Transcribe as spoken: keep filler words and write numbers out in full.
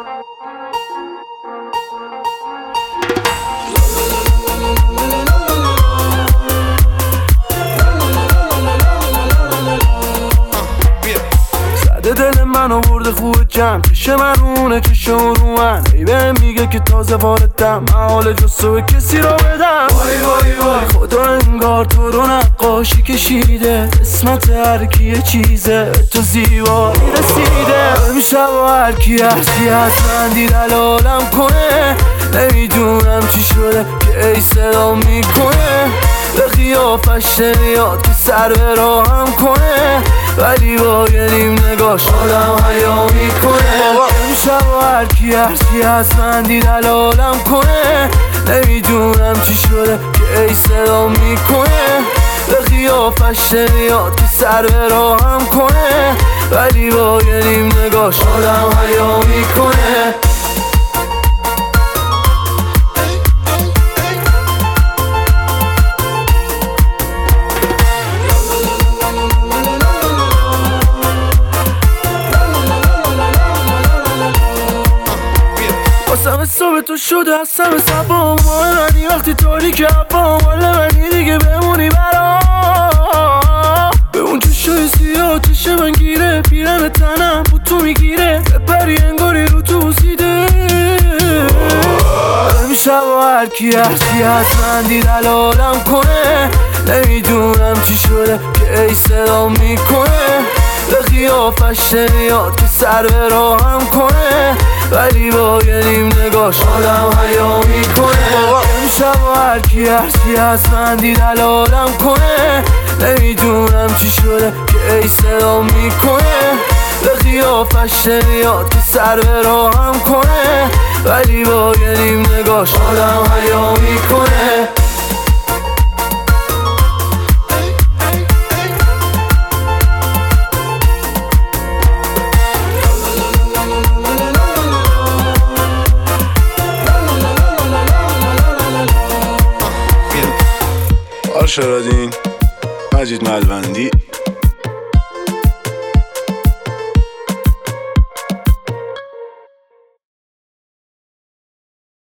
دل من آورده خوب جمع چشه مرونه چشه رو من ای بهم میگه که تازه واردم محال جستو کسی را بدم وای وای وای خدا انگار تو رو نقاشی کشیده اسمت هر کی یه چیزه تو زیبایی رسیده امشب و هر کی هرچی از من دید الالم کنه نمیدونم چی شده که ای صدا میکنه به قیافش نمیاد که سر به راهم کنه ولی با یه نیم نگاش آدم حیا میکنه امشب و هر کی هرچی از من دید الالم کنه نمیدونم چی شده که ای صدا میکنه به قیافش نمیاد که سر به راهم کنه ولی با یه نیم نگاش آدم حیا میکنه واسم صبح تو شده هستم سبام ماه منی وقتی تاریک هوام حال منی دیگه بمونی برام به اون چشای سیاه چش من گیره پیرن تنم بود تو میگیره بپری انگاری رو تو بوسیده امشب و هر کی هرچی از من دید الالم کنه نمیدونم چی شده که ای صدا میکنه به قیافش نمیاد که سر به راهم کنه ولی با یه نیم نگاش آدم حیا میکنه امشب و هر کی هرچی از من دید الالم کنه نمیدونم چی شده که ای صدا میکنه به قیافش نمیاد که سر به راهم کنه ولی با یه نیم نگاش آدم حیا میکنه آرشارادین مجید ملوندی